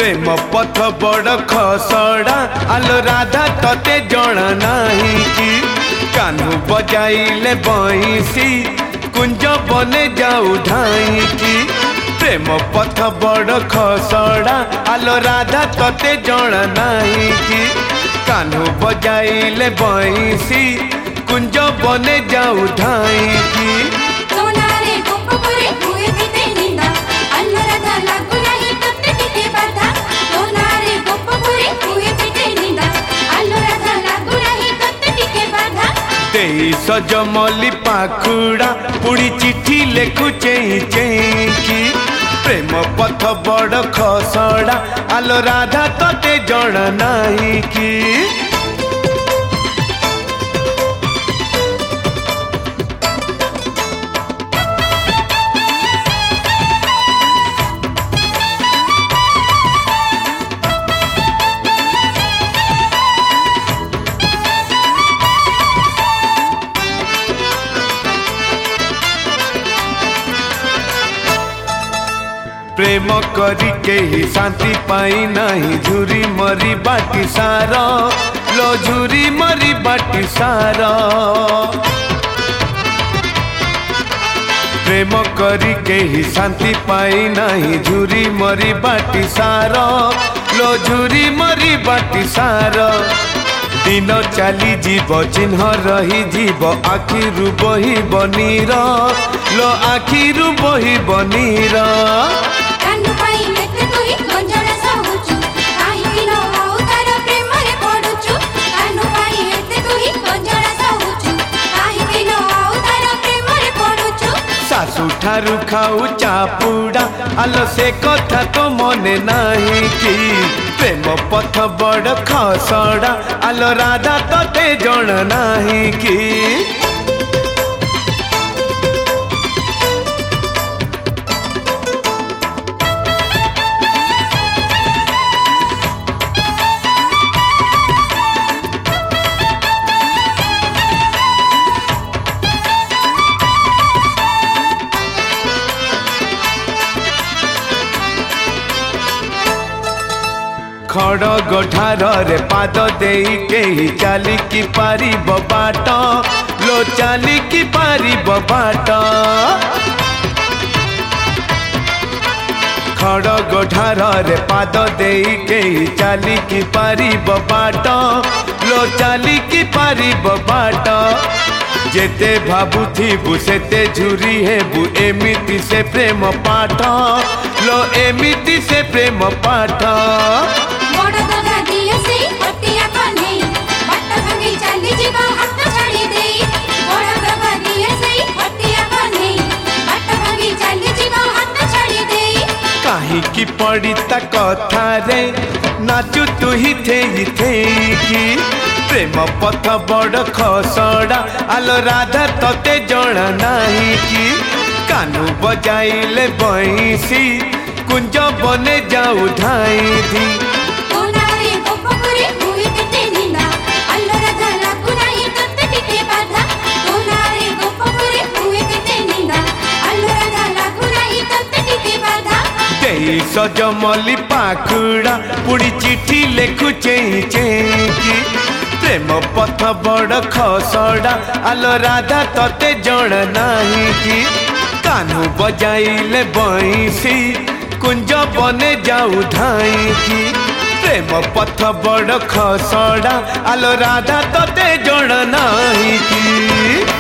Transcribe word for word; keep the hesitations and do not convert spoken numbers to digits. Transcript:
प्रेम पथ बड़ खसड़ा आलो राधा तते जण नाही कि कानू बजाइले बंसी कुंज बने जाऊ ढाई कि प्रेम पथ बड़ खसड़ा आलो राधा तते जण नाही कि कानू बजाइले बंसी कुंज बने जाऊ ढाई कि सजमली पाखुड़ा पुड़ी चिट्ठी लेखु चेई चेई कि प्रेम पथ बड़ खसड़ा आलो राधा तते जण नाही कि प्रेम करी के ही शांति पाई नहीं झुरी मरी बाटी सार लो झुरी मरी बाटी सार प्रेम करी के ही शांति पाई नहीं झुरी मरी बाटी सार लो झुरी मरी बाटी सार दिन चली जीव चिन्ह रही जीव आखिरु बही बनीर लो आखिरु बही बनीर सासु ठारू खाऊ चापुड़ा आलो से कथा तो मने नाही कि प्रेम पथ बड़ खसड़ा आलो राधा तते जण नाही कि खड़ग ठार रे पाद देई केही चाली की पारी बाट लो चाली की पारी बाट खड़ग ठार रे पाद देई केही चाली की पारी बाट लो चाली की पारी बाट जेते भाबुथिबु सेते झुरी हेबु एमिति से प्रेम पाठ लो एमिति से प्रेम पाठ कहीं की पड़ी ता कथा रे नाचु तू ही थे ही थे कि प्रेम पथ बड़ खसड़ा आलो राधा तते जण नाही कि कानू बजाइले बंसी कुंज बने जाऊ ढाई धी सजमली पाखुड़ा पुड़ी चिट्ठी लेखु चेई चेई कि प्रेम पथ बड़ खसड़ा आलो राधा तते जण नाही कि कानू बजाइले बंसी कुंज बने जाऊ ढाई कि प्रेम पथ बड़ खसड़ा आलो राधा तते जण नाही कि